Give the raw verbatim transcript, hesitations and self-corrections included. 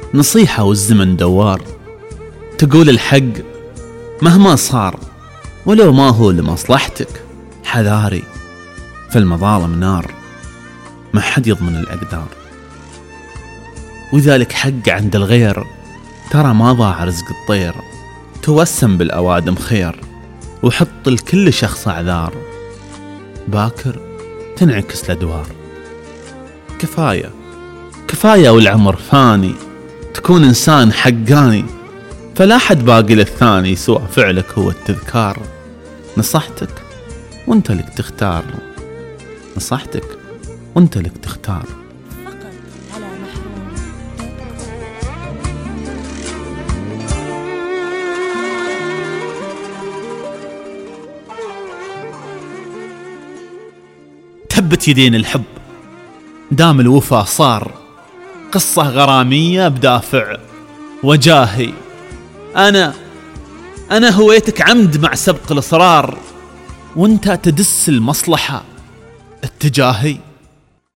نصيحة والزمن دوار، تقول الحق مهما صار ولو ما هو لمصلحتك، حذاري في المظالم نار ما حد يضمن الأقدار. وذلك حق عند الغير، ترى ما ضاع رزق الطير، توسم بالأوادم خير وحط لكل شخص أعذار، باكر تنعكس الأدوار. كفاية كفاية والعمر فاني، تكون إنسان حقاني، فلا حد باقي للثاني سوى فعلك هو التذكار. نصحتك وانت لك تختار، نصحتك وانت لك تختار. فقط على محروم. تبت يدين الحب دام الوفا صار، قصة غرامية بدافع وجاهي. أنا أنا هويتك عمد مع سبق الإصرار، وانت تدس المصلحة اتجاهي.